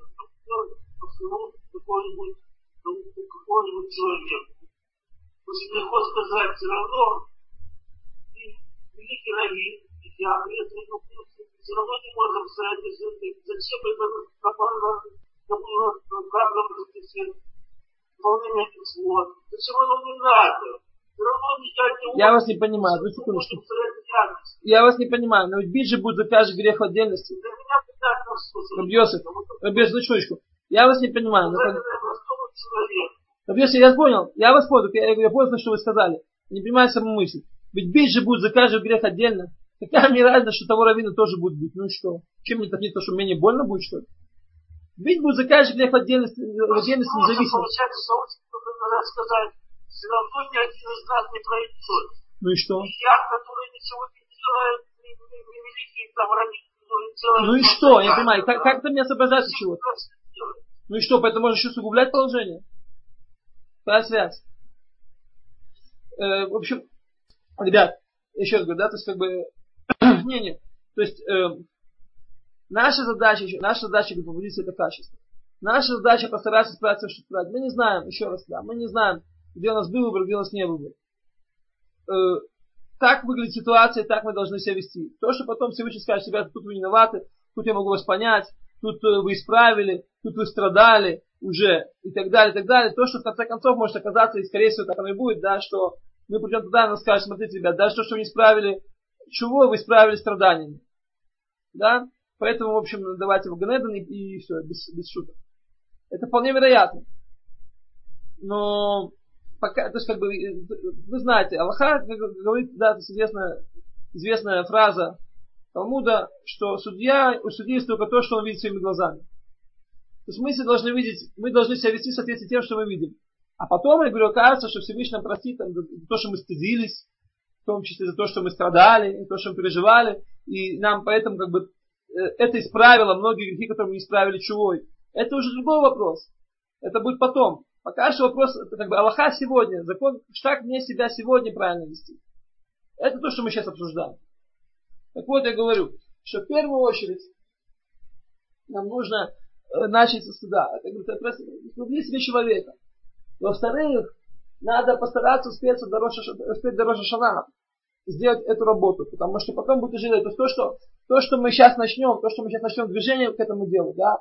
Какой-нибудь человек. Если легко сказать, все равно ты великий раввин, и я все равно не можем сказать, зачем это выполнение этих слов. Зачем оно не надо? Все равно не я вас не понимаю, одну секундочку. Я вас не понимаю, но ведь бить же будет за каждый грех в отдельности. Рабьёсеф, ну чуточку. Я вас не понимаю. Я понял, я вас понял, я понял, что вы сказали. Не понимаю саму мысль. Ведь бить же будет за каждый грех отдельно. Какая мне разница, что того раввина тоже будет бить? Ну и что? Чем мне так нет, то, что менее больно будет, что ли? Бить будет за каждый грех в отдельности независимо. Сказать, все равно ни один из нас не пройдет. Ну и что? И я, который ничего не делает, не великий там раввин. Ну и что? Я понимаю, как ты меня соображаешь чего-то? Ну и что, поэтому можно еще усугублять положение? Какая связь? В общем, ребят, еще раз говорю, да, то есть как бы, не. То есть, наша задача как побудить это качество. Наша задача постараться справиться, что справить. Мы не знаем, еще раз, да, мы не знаем, где у нас был выбор, где у нас не выбор. Как выглядит ситуация, так мы должны себя вести. То, что потом Всевышний скажет, ребята, тут вы виноваты, тут я могу вас понять, тут вы исправили, тут вы страдали уже, и так далее, и так далее. То, что в конце концов может оказаться, и скорее всего так оно и будет, да, что мы придем туда, и нам скажут, смотрите, ребят, даже то, что вы не исправили, чего вы исправили страданиями. Да? Поэтому, в общем, давайте в Ганеден и все, без шуток. Это вполне вероятно. Но пока, то есть, как бы, вы знаете, Аллаха говорит, да, это известная фраза Талмуда, что у судьи есть только то, что он видит своими глазами. То есть мы должны себя вести в соответствии с тем, что мы видим. А потом, я говорю, кажется, что Всевышний нам простит за то, что мы стыдились, в том числе за то, что мы страдали, за то, что мы переживали, и нам поэтому как бы это исправило многие грехи, которые мы не исправили чувой. Это уже другой вопрос. Это будет потом. Пока что вопрос, это как бы Аллаха сегодня, закон, как мне себя сегодня правильно вести. Это то, что мы сейчас обсуждаем. Так вот, я говорю, что в первую очередь нам нужно начать со стыда. Это люби себе человека. Во-вторых, надо постараться успеть до Рош ха-Шана, сделать эту работу, потому что потом будет тяжелее. То есть то, что мы сейчас начнем движение к этому делу, да,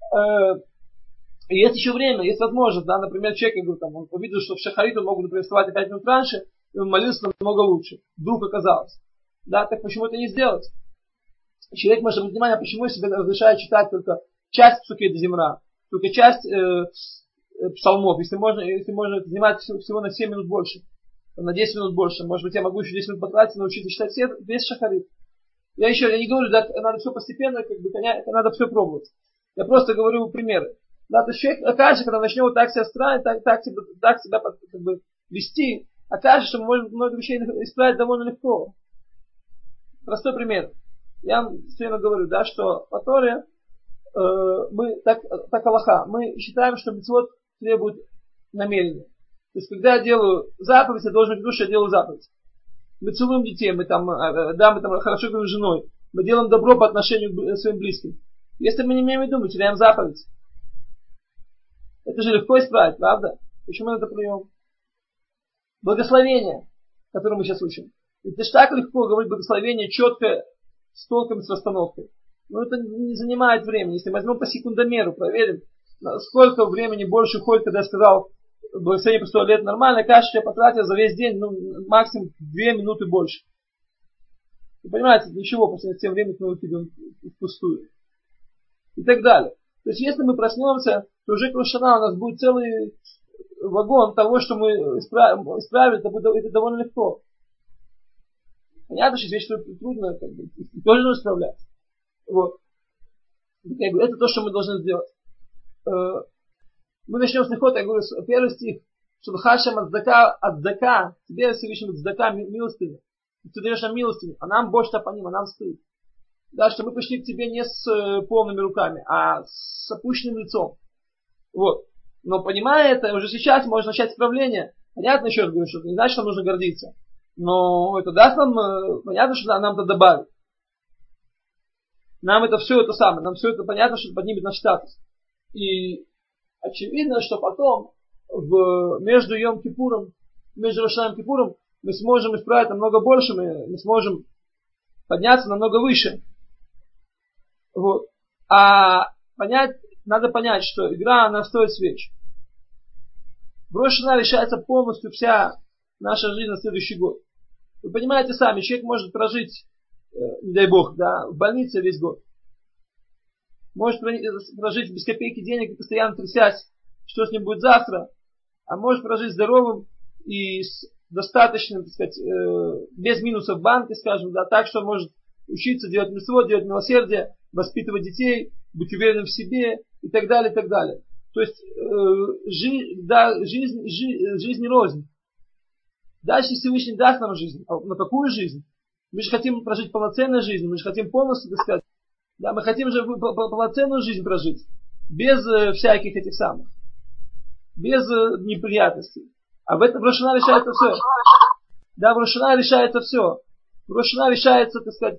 и есть еще время, есть возможность, да, например, человек, я говорю, там, он увидел, что в шахарит он мог, например, вставать 5 минут раньше, и он молился намного лучше. Вдруг оказалось. Да, так почему это не сделать? Человек может обратить внимание, почему я себе разрешаю читать только часть Псукей де Зимра, только часть псалмов, если можно это занимать всего на 7 минут больше, на 10 минут больше. Может быть, я могу еще 10 минут потратить, научиться читать весь шахарит. Я не говорю, да, надо все постепенно, как бы, надо все пробовать. Я просто говорю примеры. Да, то есть человек окажется, когда начнет вот так себя строить, так себя как бы вести, окажется, что мы можем много вещей исправить довольно легко. Простой пример. Я вам все время говорю, да, что по Торе мы, так Аллаха, мы считаем, что мицвот требует намерения. То есть, когда я делаю заповедь, я должен говорить, что я делаю заповедь. Мы целуем детей, мы там хорошо говорим с женой, мы делаем добро по отношению к своим близким. Если мы не имеем в виду, мы теряем заповедь. Это же легко исправить, правда? Почему мы это плюем? Благословение, которое мы сейчас учим. Это же так легко говорить благословение четко, с толком, с расстановкой. Но это не занимает времени. Если мы возьмем по секундомеру, проверим, сколько времени больше уходит, когда я сказал благословение по 100 лет, нормально, кажется, я потратил за весь день, максимум 2 минуты больше. Вы понимаете, ничего, по сравнению с тем временем мы выкидываем впустую. И так далее. То есть, если мы проснемся, то уже к Рош ха-Шана у нас будет целый вагон того, что мы исправили, это довольно легко. Понятно, что вещь трудно, тоже нужно исправлять. Вот. Это то, что мы должны сделать. Мы начнем с Нихот, я говорю, первый стих, что Хашем аддака, тебе Всевышний аддака милостыня. Ты даешь нам милостыню, а нам больше по ним, а нам стыд. Да, что мы пришли к тебе не с полными руками, а с опущенным лицом. Вот. Но понимая это, уже сейчас можно начать исправление. Понятно, еще раз говорю, что это не значит, что нам нужно гордиться. Но это даст нам, понятно, что нам это добавит. Нам это все это самое, нам все это понятно, что это поднимет наш статус. И очевидно, что потом между Йом-Кипуром, между Рош ха-Шана и Кипуром мы сможем исправить намного больше, мы сможем подняться намного выше. Вот. А надо понять, что игра, она стоит свеч. В Рош ха-Шана решается полностью вся наша жизнь на следующий год. Вы понимаете сами, человек может прожить, не дай бог, да, в больнице весь год. Может прожить без копейки денег и постоянно трясясь, что с ним будет завтра. А может прожить здоровым и с достаточным, так сказать, без минусов в банке, скажем, да, так, что он может учиться делать мицвот, делать милосердие, воспитывать детей, быть уверенным в себе и так далее, и так далее. То есть жизнь рознь. Дальше Всевышний даст нам жизнь. А на какую жизнь? Мы же хотим прожить полноценную жизнь, мы же хотим полностью, так сказать, да, мы хотим же полноценную жизнь прожить, без всяких этих самых, без неприятностей. А в этом в Рош ха-Шана решается все. Да, в Рош ха-Шана решается все. В Рош ха-Шана решается, так сказать,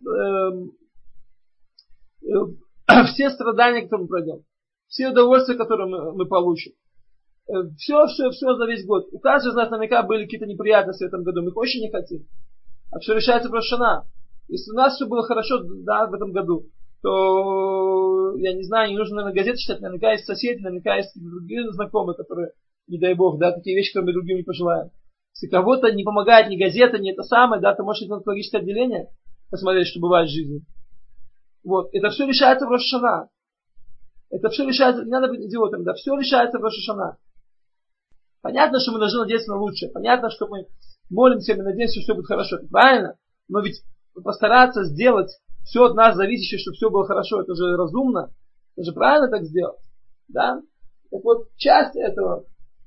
все страдания, которые мы пройдем, все удовольствия, которые мы получим. Все за весь год. У каждого из нас наверняка были какие-то неприятности в этом году. Мы их очень не хотим. А все решается в Рош ха-Шана. Если у нас все было хорошо, да, в этом году, то, я не знаю, не нужно, наверное, газеты читать. Наверняка есть соседи, наверняка есть другие знакомые, которые, не дай бог, да, такие вещи, которые мы другим не пожелаем. Если кого-то не помогает ни газета, ни это самое, да, то можешь идти на онкологическое отделение, посмотреть, что бывает в жизни. Вот. Это все решается в Рош ха-Шана. Это все решается, не надо быть идиотом, да, все решается в Рош ха-Шана. Понятно, что мы должны надеяться на лучшее. Понятно, что мы молимся, мы надеемся, что все будет хорошо. Это правильно. Но ведь постараться сделать все от нас зависящее, чтобы все было хорошо, это же разумно. Это же правильно так сделать. Да? Так вот, часть этого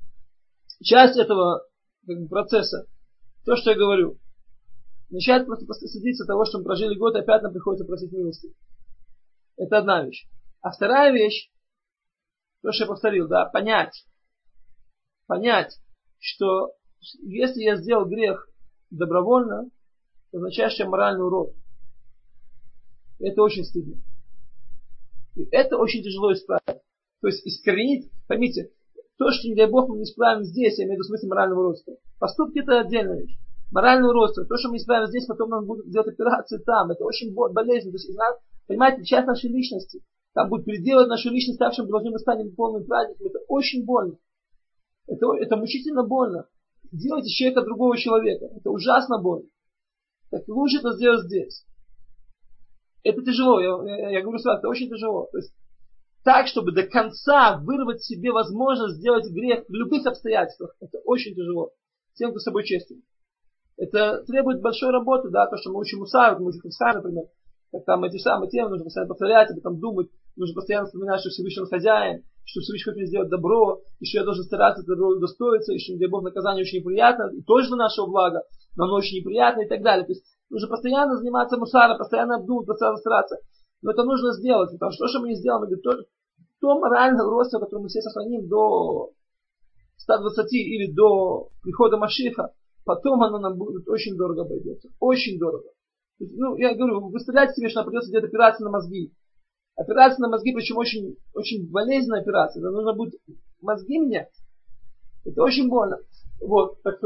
как бы, процесса, то, что я говорю, начать просто стыдиться того, что мы прожили год, и опять нам приходится просить милости. Это одна вещь. А вторая вещь, то, что я повторил, да, понять, что если я сделал грех добровольно, это означает, что я моральный урод. Это очень стыдно. И это очень тяжело исправить. То есть искоренить, поймите, то, что, не дай Бог, мы не исправим здесь, я имею в виду в смысле морального уродства. Поступки это отдельная вещь. Моральное уродство, то, что мы исправим здесь, потом нам будут делать операции там. Это очень болезненно. То есть, понимаете, часть нашей личности, там будет переделать нашу личность так, что мы должны стать полным праздником. Это очень больно. Это мучительно больно. Сделать из человека другого человека. Это ужасно больно. Так лучше это сделать здесь. Это тяжело. Я говорю сразу, это очень тяжело. То есть так, чтобы до конца вырвать себе возможность сделать грех в любых обстоятельствах. Это очень тяжело. Тем, кто с собой честен. Это требует большой работы, да, то, что мы учим Мусар, мы учим Хисхай, например. Как там эти самые темы, нужно постоянно повторять, об этом думать, нужно постоянно вспоминать, что Всевышний хозяин, что Всевышний хочет мне сделать добро, и что я должен стараться это добро удостоиться, и что, не дай Бог, наказание очень неприятно, и тоже для нашего блага, но оно очень неприятно и так далее. То есть нужно постоянно заниматься Мусаром, постоянно обдумывать, постоянно стараться. Но это нужно сделать, потому что то, что мы не сделаем, это то моральное уродство, которое мы все сохраним до 120 или до прихода Машиха, потом оно нам будет очень дорого обойдется. Очень дорого. Ну, я говорю, вы представляете себе, что нам придется делать операцию на мозги. Операция на мозги, причем очень, очень болезненная операция. Нам нужно будет мозги менять. Это очень больно. Вот, так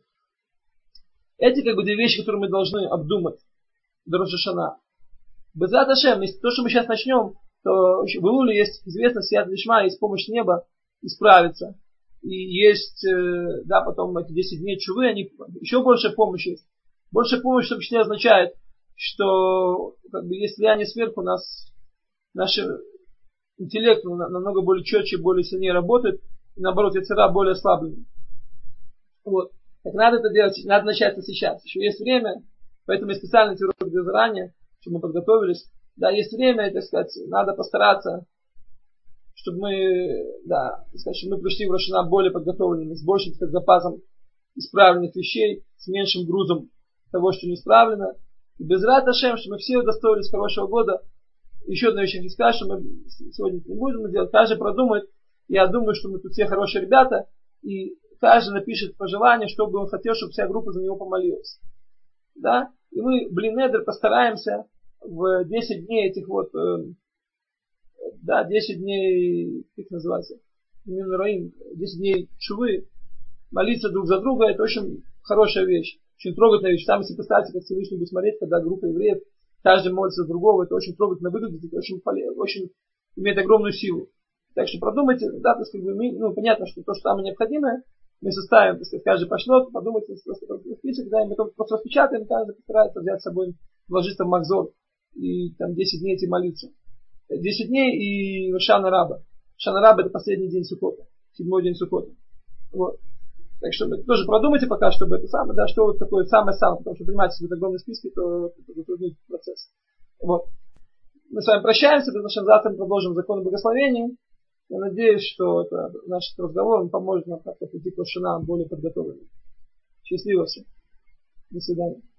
эти как бы две вещи, которые мы должны обдумать до Рош ха-Шана. Безрат Ашем, если то, что мы сейчас начнем, то в Илуле есть известно, Сият Лишма, есть помощь неба исправиться. И есть, да, потом эти 10 дней чувы, они еще больше помощи есть. Больше помощи, что не означает, что как бы, если они сверху, наш интеллект намного более четче, более сильнее работает, и наоборот, яцера более ослабленный. Вот. Так надо это делать, надо начать это сейчас. Еще есть время, поэтому я специально эти уроки делаю заранее, чтобы мы подготовились. Да, есть время, так сказать, надо постараться, чтобы мы, да, так сказать, чтобы мы пришли в Рош ха-Шана более подготовленными, с большим, так сказать, запасом исправленных вещей, с меньшим грузом того, что не исправлено. И безрат Ашем, что мы все удостоились хорошего года. Еще одна вещь, я хочу сказать, что мы сегодня не будем делать. Каждый продумает. Я думаю, что мы тут все хорошие ребята. И каждый напишет пожелание, что бы он хотел, чтобы вся группа за него помолилась. Да? И мы, блин-эдер, постараемся в 10 дней этих вот, да, 10 дней, как называется, 10 дней чувы, молиться друг за друга, это очень хорошая вещь, очень трогательная вещь. Там, если представьте, как Всевышний будет смотреть, когда группа евреев, каждый молится за другого, это очень трогательно выглядит, это очень имеет огромную силу. Так что продумайте, да, так сказать, понятно, что то, что там необходимое, мы составим, так сказать, каждый пошлет, подумайте, список, да, и мы просто распечатаем, каждый постарается взять с собой, вложить там махзор, и там 10 дней эти молиться. 10 дней и Шана Раба. Шана Раба это последний день Суккота, 7-й день Суккота. Вот. Так что вы тоже продумайте пока, чтобы это самое, да, что вот такое самое-самое, потому что, понимаете, если будет огромный список, то это затруднит процесс. Вот. Мы с вами прощаемся, потому что завтра мы продолжим законы благословений. Я надеюсь, что наш разговор поможет нам как-то прийти к Рош ха-Шана более подготовленным. Счастливо всем. До свидания.